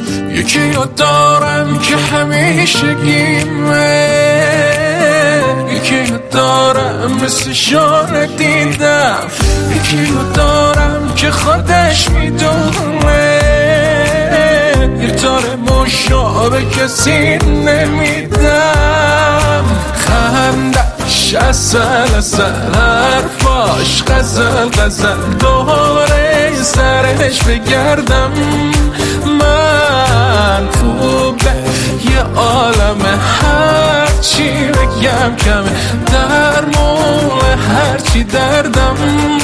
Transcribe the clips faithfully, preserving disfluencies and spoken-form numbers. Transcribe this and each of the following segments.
یکی رو دارم که همیشه گیمه، یکی رو دارم مثل شانه دیدم، یکی رو دارم که خودش میدونه یه تاره مشابه کسی نمیدم. خندش اصل اصل حرفاش غزل غزل دوره سرش بگردم. من خوبه یه عالم هرچی بگم کمه، درمون هرچی دردم.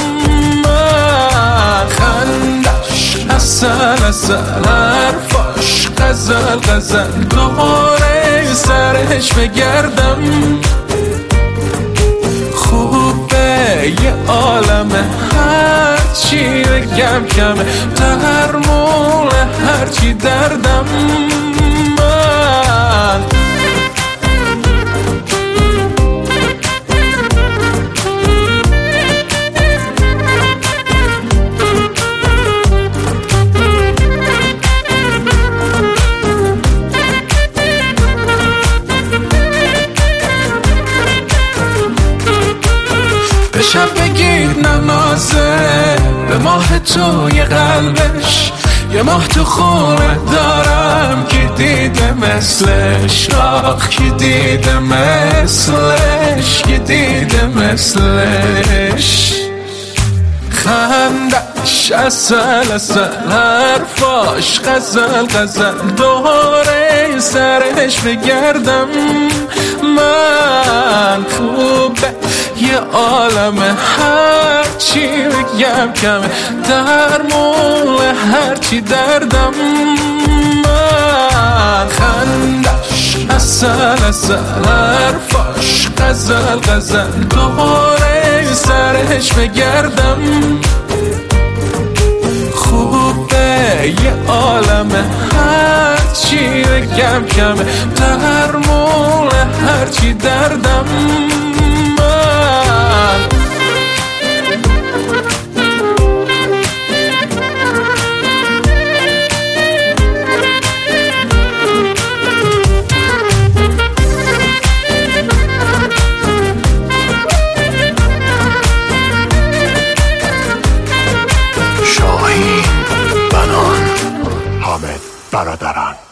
من خندش اصل اصل حرفاش غزل غزل دوره سرش بگردم. خوبه یه عالم هرچی بگم کمه، درمون هرچی دردم. من به شب بگید ننازه، به ماه تو یه قلبش، یه ماه تو خونه دارم که دیده مثلش، آخ که دیده مثلش، که دیده مثلش. خندش اصل اصل حرفاش غزل غزل دوره سرش بگردم. من خوبه یه عالم هرچی بگم کمه، درمون هرچی دردم. من خندش اصل اصل حرفاش غزل غزل دوره سرش بگردم. خوبه یه عالم هرچی بگم کمه، درمون هرچی دردم. شاهین بنان، حامد برادران.